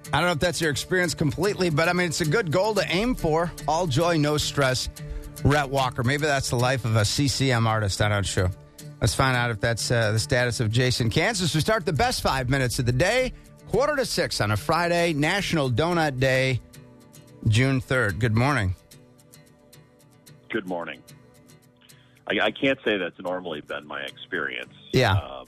I don't know if that's your experience completely, but I mean, it's a good goal to aim for. All joy, no stress. Rhett Walker. Maybe that's the life of a CCM artist. I'm not sure. Let's find out if that's the status of Jason Kansas. We start the best 5 minutes of the day, 5:45 on a Friday, National Donut Day, June 3rd. Good morning. Good morning. I can't say that's normally been my experience. Yeah.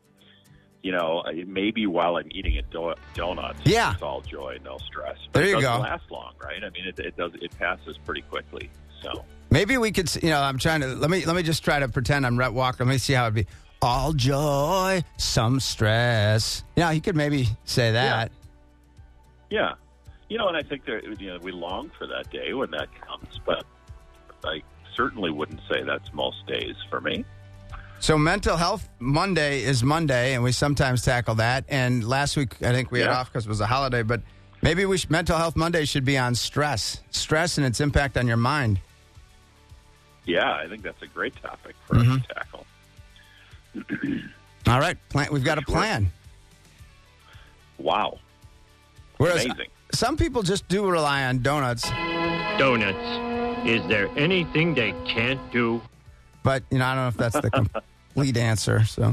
Maybe while I'm eating a donut, yeah, it's all joy, no stress. But there you go. It doesn't last long, right? I mean, it passes pretty quickly. So maybe we could, I'm trying to, let me just try to pretend I'm Rhett Walker. Let me see how it'd be. All joy, some stress. Yeah, he could maybe say that. Yeah. And I think we long for that day when that comes, but I certainly wouldn't say that's most days for me. So Mental Health Monday is Monday, and we sometimes tackle that. And last week, I think we had off because it was a holiday, but maybe Mental Health Monday should be on stress and its impact on your mind. Yeah, I think that's a great topic for us to tackle. All right, we've got a plan. Wow. Whereas amazing. Some people just do rely on donuts. Donuts. Is there anything they can't do? But, I don't know if that's the complete answer. So,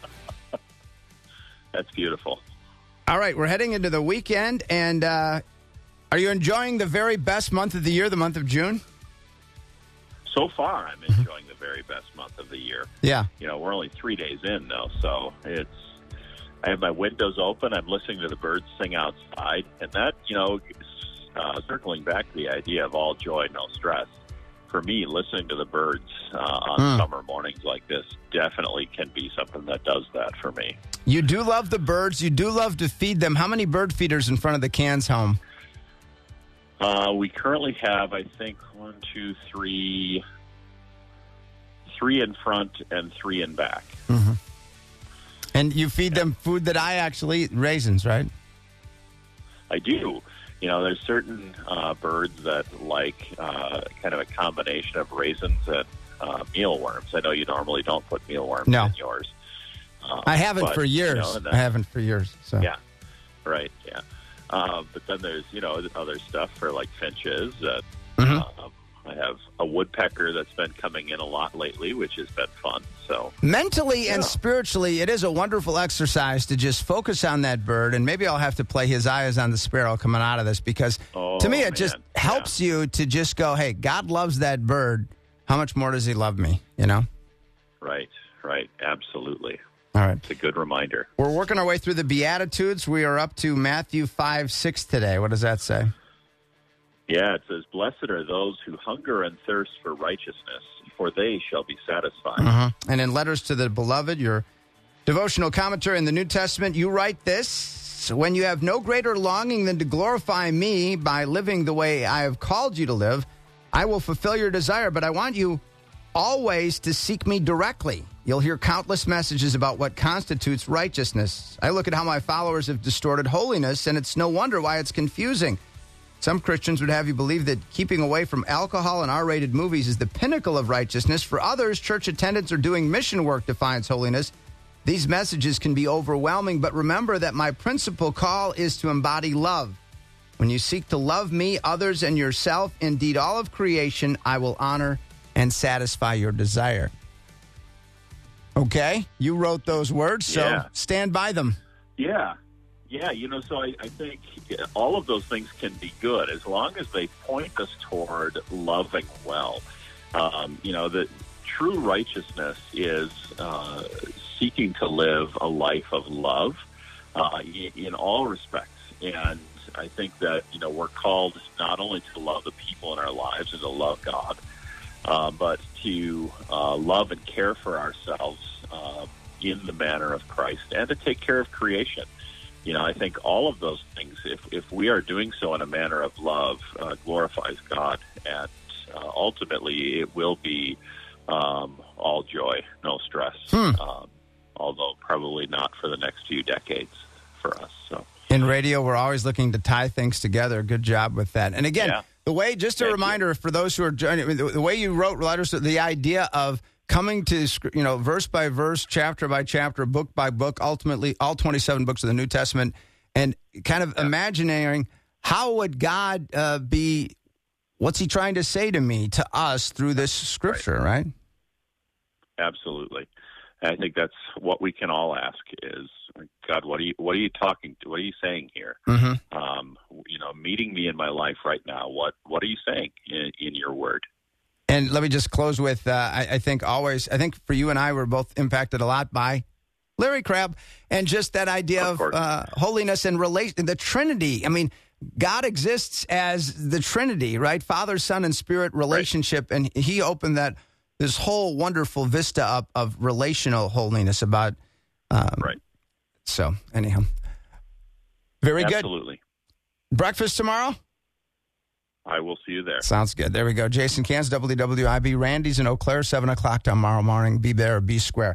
that's beautiful. All right, we're heading into the weekend, and are you enjoying the very best month of the year, the month of June? So far, I'm enjoying the very best month of the year. Yeah. We're only 3 days in, though, so I have my windows open. I'm listening to the birds sing outside, and that, circling back to the idea of all joy, no stress. For me, listening to the birds on summer mornings like this definitely can be something that does that for me. You do love the birds. You do love to feed them. How many bird feeders in front of the Cans home? We currently have, I think, 3 in front and 3 in back. Mm-hmm. And you feed them food that I actually eat, raisins, right? I do. There's certain birds that like kind of a combination of raisins and mealworms. I know you normally don't put mealworms in yours. I haven't for years. I haven't for years. So. Yeah, right, yeah. But then there's, other stuff for like finches. I have a woodpecker that's been coming in a lot lately, which has been fun. So mentally and spiritually, it is a wonderful exercise to just focus on that bird. And maybe I'll have to play His Eye is on the Sparrow coming out of this because to me, it just helps you to just go, hey, God loves that bird. How much more does he love me? Right. Absolutely. All right. It's a good reminder. We're working our way through the Beatitudes. We are up to Matthew 5:6 today. What does that say? Yeah, it says, "Blessed are those who hunger and thirst for righteousness, for they shall be satisfied." And in Letters to the Beloved, your devotional commentary in the New Testament, you write this: when you have no greater longing than to glorify me by living the way I have called you to live, I will fulfill your desire, but I want you always to seek me directly. You'll hear countless messages about what constitutes righteousness. I look at how my followers have distorted holiness, and it's no wonder why it's confusing. Some Christians would have you believe that keeping away from alcohol and R-rated movies is the pinnacle of righteousness. For others, church attendance or doing mission work defines holiness. These messages can be overwhelming, but remember that my principal call is to embody love. When you seek to love me, others, and yourself, indeed all of creation, I will honor and satisfy your desire. Okay? You wrote those words, so stand by them. Yeah. Yeah, so I think all of those things can be good as long as they point us toward loving well. The true righteousness is seeking to live a life of love in all respects. And I think that, we're called not only to love the people in our lives and to love God, but to love and care for ourselves in the manner of Christ and to take care of creation. I think all of those things, if we are doing so in a manner of love, glorifies God, and ultimately it will be all joy, no stress, although probably not for the next few decades for us. So in radio, we're always looking to tie things together. Good job with that. And again, the way, just a reminder for those who are joining, the way you wrote letters, the idea of coming to, verse by verse, chapter by chapter, book by book, ultimately all 27 books of the New Testament, and kind of imagining how would God be, what's he trying to say to me, to us through this scripture, right? Absolutely. And I think that's what we can all ask is, God, what are you talking to? What are you saying here? Mm-hmm. Meeting me in my life right now. What are you saying in your word? And let me just close with, I think for you and I, we're both impacted a lot by Larry Crabb and just that idea of holiness and the Trinity. I mean, God exists as the Trinity, right? Father, Son, and Spirit relationship. Right. And he opened this whole wonderful vista up of relational holiness about. Right. So anyhow, very good. Absolutely. Breakfast tomorrow? I will see you there. Sounds good. There we go. Jason Cans, WWIB. Randy's in Eau Claire, 7 o'clock tomorrow morning. Be there or be square.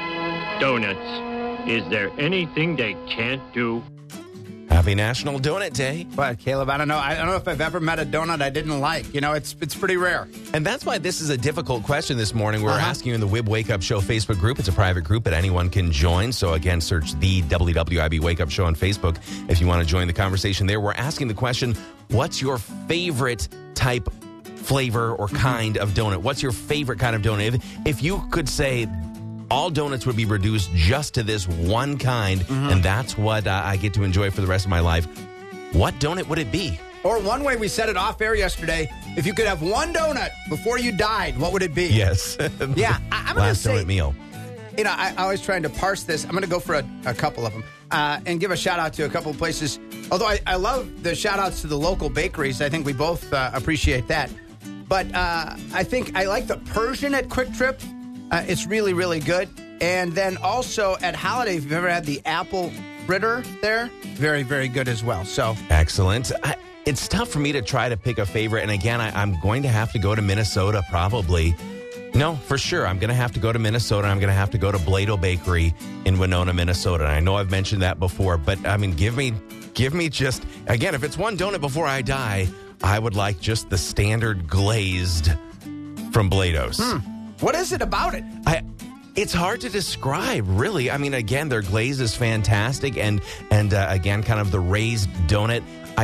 Donuts. Is there anything they can't do? Happy National Donut Day. But Caleb, I don't know if I've ever met a donut I didn't like. It's pretty rare. And that's why this is a difficult question this morning. We're asking you in the WIB Wake Up Show Facebook group. It's a private group, but anyone can join. So again, search the WWIB Wake Up Show on Facebook if you want to join the conversation there. We're asking the question, what's your favorite type, flavor, or kind of donut? What's your favorite kind of donut? If you could say all donuts would be reduced just to this one kind, and that's what I get to enjoy for the rest of my life, what donut would it be? Or one way we set it off air yesterday, if you could have one donut before you died, what would it be? Yes. Yeah, I'm going to say, donut meal. I always trying to parse this. I'm going to go for a couple of them and give a shout-out to a couple of places. Although I love the shout-outs to the local bakeries. I think we both appreciate that. But I think I like the Persian at Quick Trip. It's really, really good. And then also at Holiday, if you've ever had the apple fritter there, very, very good as well. So excellent. It's tough for me to try to pick a favorite. And again, I'm going to have to go to Minnesota probably. No, for sure. I'm going to have to go to Minnesota. I'm going to have to go to Blado Bakery in Winona, Minnesota. And I know I've mentioned that before, but I mean, give me just, again, if it's one donut before I die, I would like just the standard glazed from Blado's. What is it about it? It's hard to describe, really. I mean, again, their glaze is fantastic, and again, kind of the raised donut.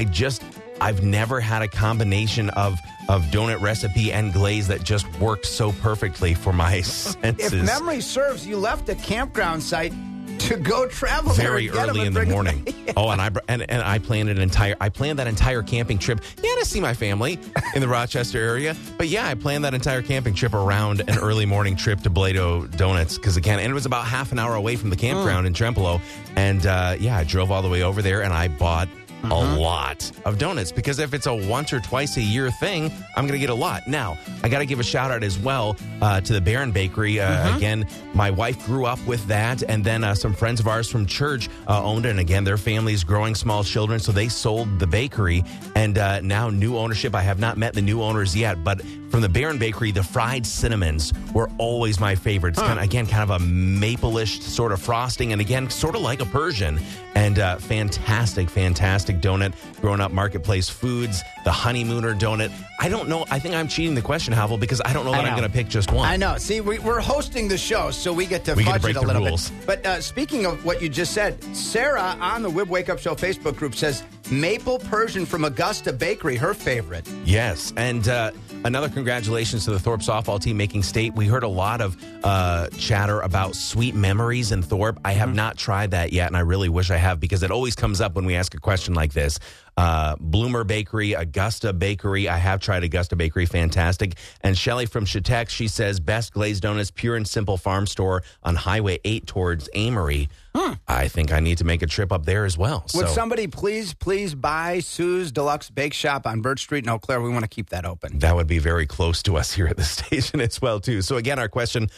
I've never had a combination of donut recipe and glaze that just worked so perfectly for my senses. If memory serves, you left a campground site to go travel very early in the morning. Yeah. Oh, and I planned that entire camping trip. Yeah, to see my family in the Rochester area. But yeah, I planned that entire camping trip around an early morning trip to Blado Donuts because and it was about half an hour away from the campground in Trempealeau. And I drove all the way over there and I bought a lot of donuts because if it's a once or twice a year thing, I'm going to get a lot. Now, I got to give a shout out as well to the Barron Bakery. Again, my wife grew up with that, and then some friends of ours from church owned it. And again, their family's growing small children, so they sold the bakery. And now new ownership. I have not met the new owners yet, but from the Barron Bakery, the fried cinnamons were always my favorite. It's kind of a maple-ish sort of frosting, and again, sort of like a Persian. And fantastic donut. Growing up, Marketplace Foods, the Honeymooner donut. I don't know. I think I'm cheating the question, Havel, because I don't know that I'm going to pick just one. I know. See, we're hosting the show, so we get to fudge it a little bit. But speaking of what you just said, Sarah on the WIB Wake Up Show Facebook group says Maple Persian from Augusta Bakery, her favorite. Yes, and another congratulations to the Thorpe softball team making state. We heard a lot of chatter about sweet memories in Thorpe. I have not tried that yet, and I really wish I have because it always comes up when we ask a question like this. Bloomer Bakery, Augusta Bakery. I have tried Augusta Bakery. Fantastic. And Shelly from Chautauqua, she says, best glazed donuts, Pure and Simple Farm Store on Highway 8 towards Amory. I think I need to make a trip up there as well. Would somebody please buy Sue's Deluxe Bake Shop on Birch Street in Eau Claire? We want to keep that open. That would be very close to us here at the station as well, too. So again, our question,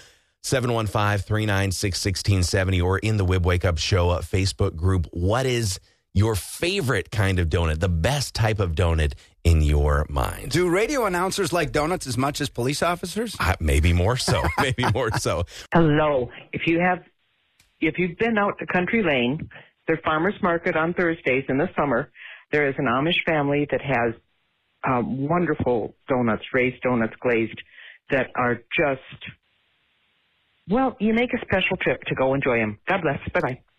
715-396-1670 or in the WIB Wake Up Show Facebook group, what is your favorite kind of donut, the best type of donut in your mind? Do radio announcers like donuts as much as police officers? Maybe more so. Maybe more so. Hello. If you've been out to Country Lane, their farmers market on Thursdays in the summer, there is an Amish family that has wonderful donuts, raised donuts, glazed, that are just, well, you make a special trip to go enjoy them. God bless. Bye-bye.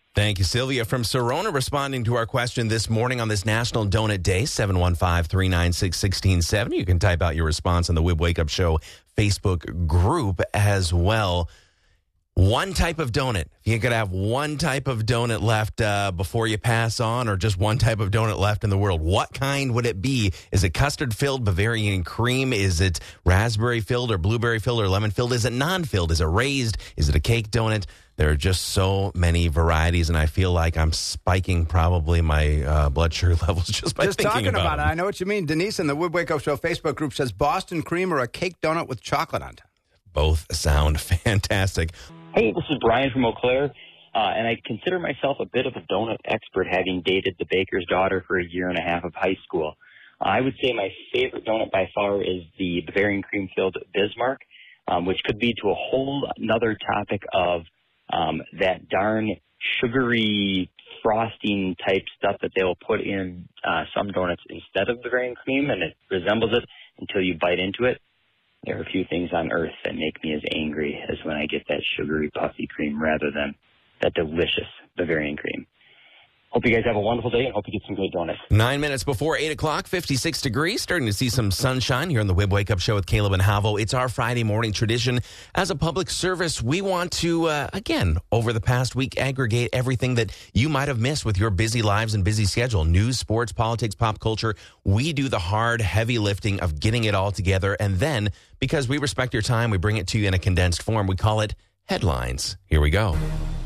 Thank you, Sylvia from Sorona, responding to our question this morning on this National Donut Day, 715-396-1670. You can type out your response on the WIB Wake Up Show Facebook group as well. One type of donut. If you could have one type of donut left before you pass on, or just one type of donut left in the world, what kind would it be? Is it custard-filled, Bavarian cream? Is it raspberry-filled or blueberry-filled or lemon-filled? Is it non-filled? Is it raised? Is it a cake donut? There are just so many varieties, and I feel like I'm spiking probably my blood sugar levels just by thinking talking about them. it. I know what you mean. Denise in the WIB Wake Up Show Facebook group says Boston cream or a cake donut with chocolate on top. Both sound fantastic. Hey, this is Brian from Eau Claire, and I consider myself a bit of a donut expert, having dated the baker's daughter for a year and a half of high school. I would say my favorite donut by far is the Bavarian cream-filled Bismarck, which could lead to a whole another topic of that darn sugary frosting type stuff that they will put in some donuts instead of Bavarian cream, and it resembles it until you bite into it. There are a few things on earth that make me as angry as when I get that sugary puffy cream rather than that delicious Bavarian cream. Hope you guys have a wonderful day and hope you get some good donuts. 9 minutes before 8 o'clock, 56 degrees, starting to see some sunshine here on the WIB Wake Up Show with Caleb and Havo. It's our Friday morning tradition. As a public service, we want to, again, over the past week, aggregate everything that you might have missed with your busy lives and busy schedule. News, sports, politics, pop culture. We do the hard, heavy lifting of getting it all together. And then, because we respect your time, we bring it to you in a condensed form. We call it Headlines. Here we go.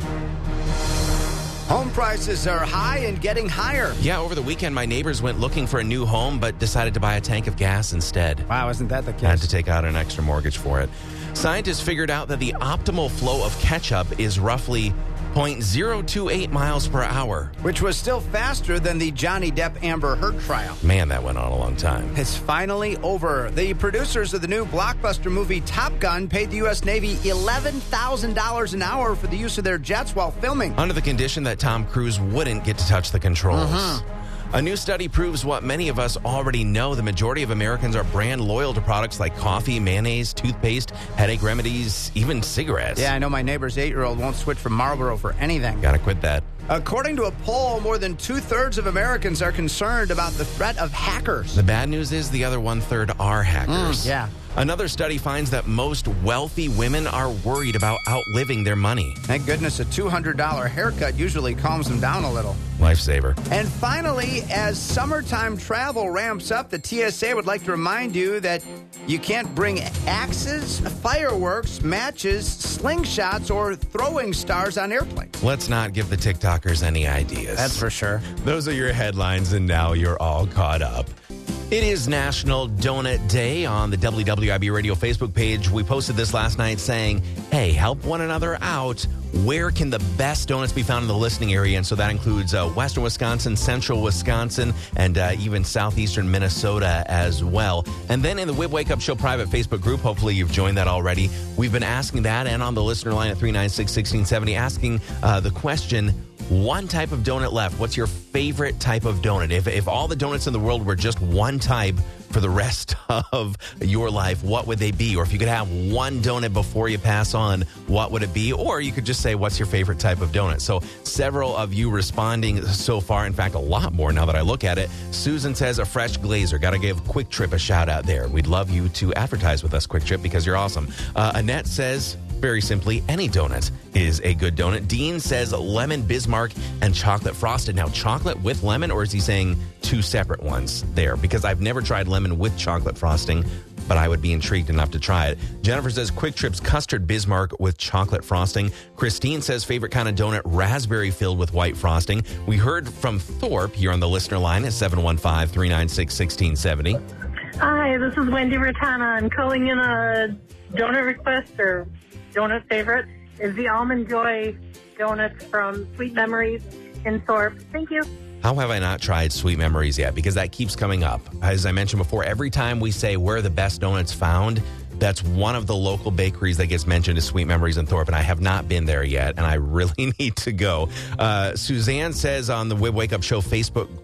Home prices are high and getting higher. Yeah, over the weekend, my neighbors went looking for a new home, but decided to buy a tank of gas instead. Wow, isn't that the case? Had to take out an extra mortgage for it. Scientists figured out that the optimal flow of ketchup is roughly 0.028 miles per hour. Which was still faster than the Johnny Depp Amber Heard trial. Man, that went on a long time. It's finally over. The producers of the new blockbuster movie Top Gun paid the U.S. Navy $11,000 an hour for the use of their jets while filming. Under the condition that Tom Cruise wouldn't get to touch the controls. A new study proves what many of us already know. The majority of Americans are brand loyal to products like coffee, mayonnaise, toothpaste, headache remedies, even cigarettes. Yeah, I know my neighbor's 8-year-old won't switch from Marlboro for anything. Gotta quit that. According to a poll, more than 2/3 of Americans are concerned about the threat of hackers. The bad news is the other 1/3 are hackers. Yeah. Another study finds that most wealthy women are worried about outliving their money. Thank goodness a $200 haircut usually calms them down a little. Lifesaver. And finally, as summertime travel ramps up, the TSA would like to remind you that you can't bring axes, fireworks, matches, slingshots, or throwing stars on airplanes. Let's not give the TikTokers any ideas. That's for sure. Those are your headlines, and now you're all caught up. It is National Donut Day on the WWIB Radio Facebook page. We posted this last night saying, hey, help one another out. Where can the best donuts be found in the listening area? And so that includes western Wisconsin, central Wisconsin, and even southeastern Minnesota as well. And then in the WIB Wake Up Show private Facebook group, hopefully you've joined that already, we've been asking that, and on the listener line at 396-1670, asking the question, one type of donut left. What's your favorite type of donut? If all the donuts in the world were just one type for the rest of your life, what would they be? Or if you could have one donut before you pass on, what would it be? Or you could just say, what's your favorite type of donut? So several of you responding so far. In fact, a lot more now that I look at it. Susan says a fresh glazer. Got to give Quick Trip a shout out there. We'd love you to advertise with us, Quick Trip, because you're awesome. Annette says, very simply, any donut is a good donut. Dean says lemon Bismarck and chocolate frosted. Now, chocolate with lemon, or is he saying two separate ones there? Because I've never tried lemon with chocolate frosting, but I would be intrigued enough to try it. Jennifer says Quick Trip's custard Bismarck with chocolate frosting. Christine says favorite kind of donut, raspberry filled with white frosting. We heard from Thorpe here on the listener line at 715-396-1670. Hi, this is Wendy Rattana. I'm calling in a donut request or donut favorite is the Almond Joy donuts from Sweet Memories in Thorpe. Thank you. How have I not tried Sweet Memories yet? Because that keeps coming up. As I mentioned before, every time we say where are the best donuts found, that's one of the local bakeries that gets mentioned is Sweet Memories in Thorpe, and I have not been there yet, and I really need to go. Suzanne says on the WIB Wake Up Show Facebook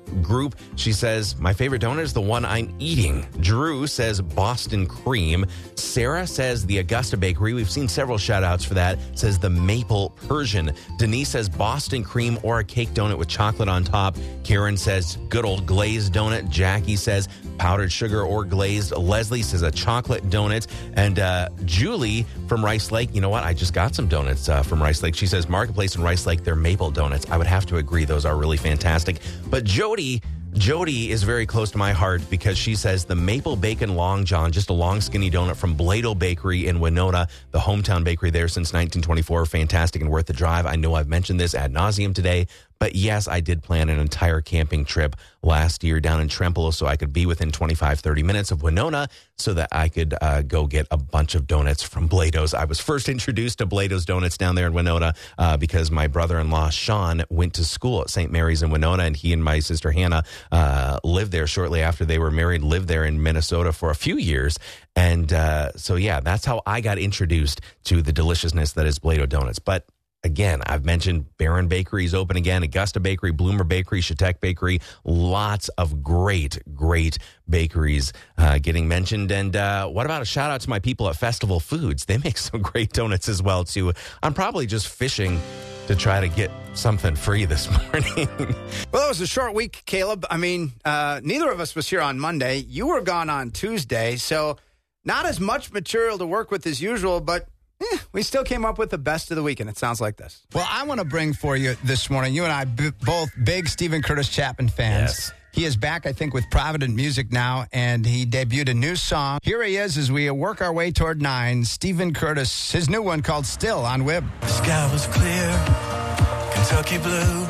group. She says, my favorite donut is the one I'm eating. Drew says Boston cream. Sarah says the Augusta Bakery. We've seen several shout outs for that. Says the Maple Persian. Denise says Boston cream or a cake donut with chocolate on top. Karen says good old glazed donut. Jackie says powdered sugar or glazed. Leslie says a chocolate donut. And Julie from Rice Lake, you know what? I just got some donuts from Rice Lake. She says Marketplace in Rice Lake, they're maple donuts. I would have to agree. Those are really fantastic. But Jody is very close to my heart because she says the maple bacon long john, just a long skinny donut from Blado Bakery in Winona, the hometown bakery there since 1924. Fantastic and worth the drive. I know I've mentioned this ad nauseum today, but yes, I did plan an entire camping trip last year down in Trempealeau so I could be within 25-30 minutes of Winona so that I could go get a bunch of donuts from Blado's. I was first introduced to Blado's Donuts down there in Winona because my brother-in-law, Sean, went to school at St. Mary's in Winona, and he and my sister, Hannah, lived there shortly after they were married, lived there in Minnesota for a few years. And so, yeah, that's how I got introduced to the deliciousness that is Blado Donuts. But again, I've mentioned Barron Bakery is open again, Augusta Bakery, Bloomer Bakery, Chautauqua Bakery, lots of great bakeries getting mentioned. And what about a shout out to my people at Festival Foods? They make some great donuts as well, too. I'm probably just fishing to try to get something free this morning. Well, it was a short week, Caleb. I mean, neither of us was here on Monday. You were gone on Tuesday, so not as much material to work with as usual, but we still came up with the best of the week, and it sounds like this. Well, I want to bring for you this morning, you and I both big Stephen Curtis Chapman fans. Yes. He is back, I think, with Provident Music now, and he debuted a new song. Here he is as we work our way toward 9. Stephen Curtis, his new one called Still on WIB. The sky was clear, Kentucky blue.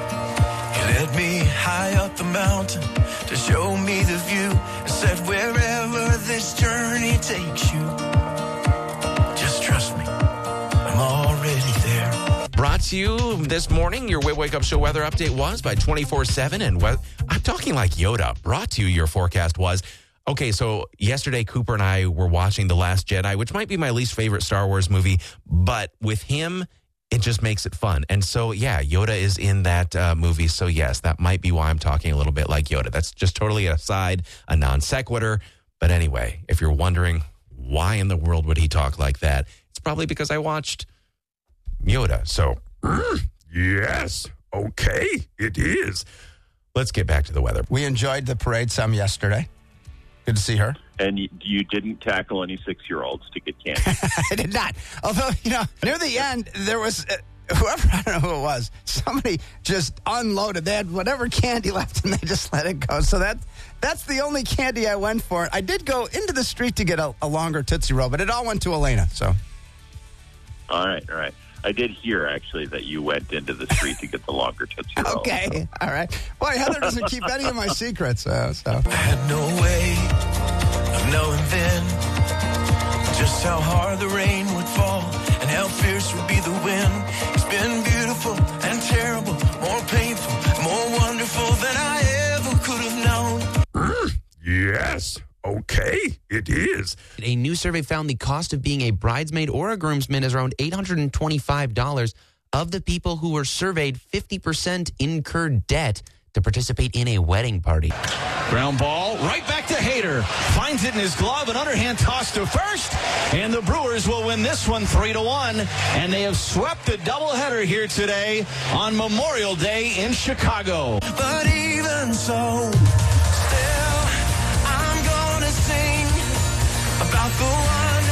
He led me high up the mountain to show me the view and said, wherever this journey takes you, just trust me, I'm already there. Brought to you this morning, your Wake Up Show weather update was by 24/7. And I'm talking like Yoda. Brought to you, your forecast was. Okay, so yesterday, Cooper and I were watching The Last Jedi, which might be my least favorite Star Wars movie. But with him, it just makes it fun. And so, yeah, Yoda is in that movie. So, yes, that might be why I'm talking a little bit like Yoda. That's just totally aside, a non sequitur. But anyway, if you're wondering why in the world would he talk like that, it's probably because I watched Yoda. So, yes, okay, it is. Let's get back to the weather. We enjoyed the parade some yesterday. Good to see her. And you didn't tackle any 6-year-olds to get candy. I did not. Although, near the end, there was, whoever, I don't know who it was, somebody just unloaded. They had whatever candy left, and they just let it go. So that's the only candy I went for. I did go into the street to get a longer Tootsie Roll, but it all went to Elena. So, All right. I did hear, actually, that you went into the street to get the longer Tootsie Roll. Okay, all right. Boy, Heather doesn't keep any of my secrets. So. I had no way of knowing then just how hard the rain would fall and how fierce would be the wind. It's been beautiful and terrible, more painful, more wonderful than I ever could have known. Yes. Okay, it is. A new survey found the cost of being a bridesmaid or a groomsman is around $825. Of the people who were surveyed, 50% incurred debt to participate in a wedding party. Ground ball right back to Hader. Finds it in his glove, an underhand toss to first. And the Brewers will win this one 3-1. And they have swept a doubleheader here today on Memorial Day in Chicago. But even so, about the one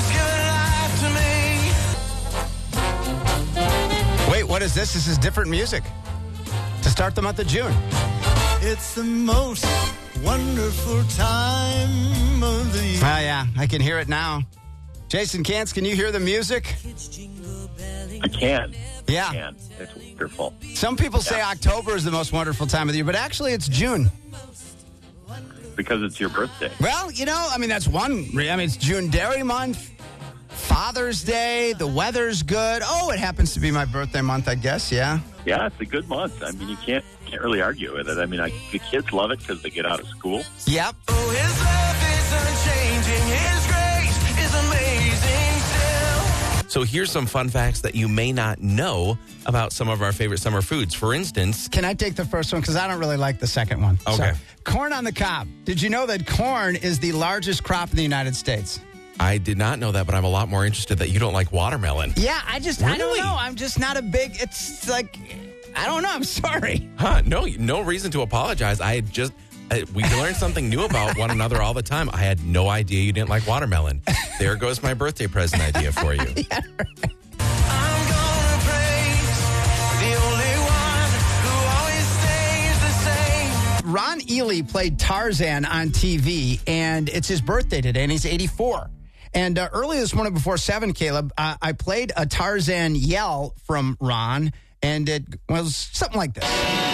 who's given life to me. Wait, what is this? This is different music to start the month of June. It's the most wonderful time of the year. Yeah, I can hear it now. Jason Kantz, can you hear the music? I can. Yeah. I can. It's wonderful. Some people say October is the most wonderful time of the year, but actually it's June. Because it's your birthday. Well, that's one. It's June Dairy Month, Father's Day, the weather's good. Oh, it happens to be my birthday month, I guess, yeah. Yeah, it's a good month. I mean, you can't really argue with it. I mean, the kids love it because they get out of school. Yep. Oh, his love is unchanging. His grace is amazing still. So here's some fun facts that you may not know about some of our favorite summer foods. For instance, Can I take the first one? Because I don't really like the second one. Okay. So, corn on the cob. Did you know that corn is the largest crop in the United States? I did not know that, but I'm a lot more interested that you don't like watermelon. Yeah, I don't Really? know. I'm just not a big, it's like, I don't know. I'm sorry. Huh? No reason to apologize. I had just we learn something new about one another all the time. I had no idea you didn't like watermelon. There goes my birthday present idea for you. Yeah, right. I'm gonna praise the only one who always stays the same. Ron Ely played Tarzan on TV, and it's his birthday today, and he's 84. And early this morning before 7, Caleb, I played a Tarzan yell from Ron, and it was something like this.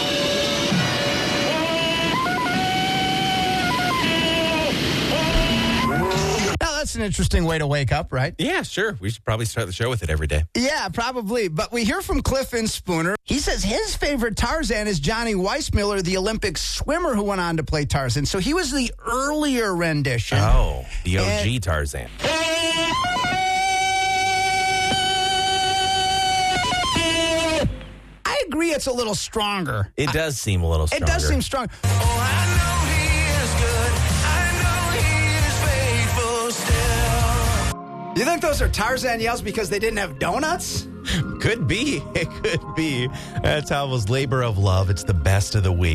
Now, that's an interesting way to wake up, right? Yeah, sure. We should probably start the show with it every day. Yeah, probably. But we hear from Clifton Spooner. He says his favorite Tarzan is Johnny Weissmuller, the Olympic swimmer who went on to play Tarzan. So he was the earlier rendition. Oh, the OG And- Tarzan. I agree it's a little stronger. It does seem a little It stronger. does seem strong. Oh, I know he is good. I know he is faithful still. You think those are Tarzan yells because they didn't have donuts? Could be. It could be. That's Alva's Labor of Love. It's the best of the week.